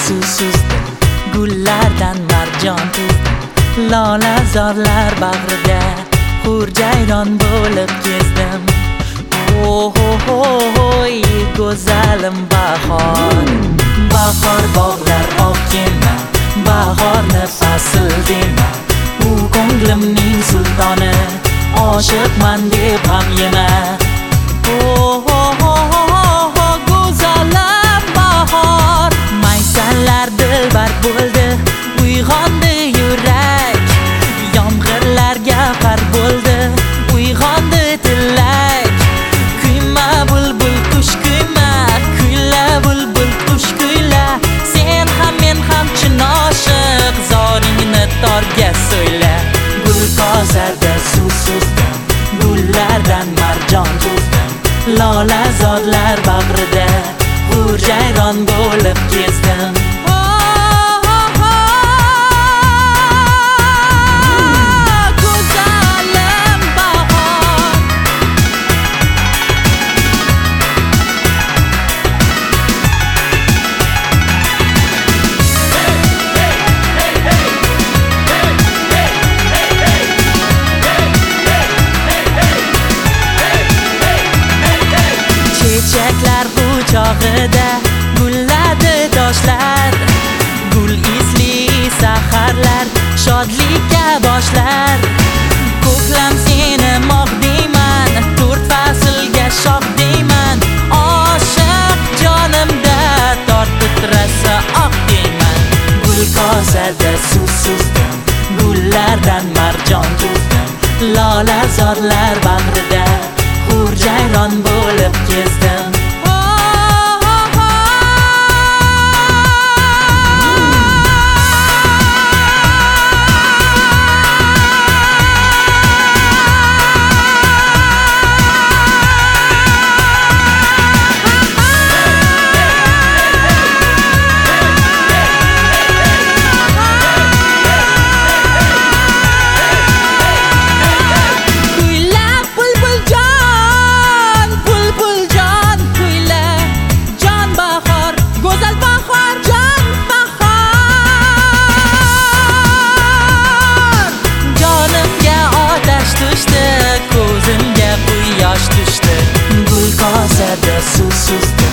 suvsizdi, gullardan marjon tuzdi. Lola zorlar bag'rida hurjayron bo'lib kezdim. Oy go'zalim bahor, bahor bog'lar oqkema, bahorni fasl dema. U ko'nglimning sultoni, oshiqman deb ham yema. Go'zalim bahor, maysalar dilbar bo'ldi, uyg'ondi yurak. Yomg'irlarga farq bo'ldi, uyg'ondi tilak. Kuyma bulbul qush kuyma, kuyla bulbul qush kuyla. Sen ham men ham chin oshiq, zoringni torga so'yla. Gul kosada suv suzdim, gullardan marjon tuzdim. Lola zorlar bag'rida hurjayron bo'lib kezdim. Chechaklar quchog'ida gulladi toshlar, gul isli saharlar shodlikka boshlar. Ko'klam seni moq deyman, to'rt faslga shoh deyman. Oshiq jonimda tortib titrasa oq deyman. Gul kosada suv suzdim, gullardan marjon tuzdim. Lola zorlar bag'rida hurjayron bo'lib kezdim. Ko'zimga quyosh tushdi, gul kosada suv suzdi,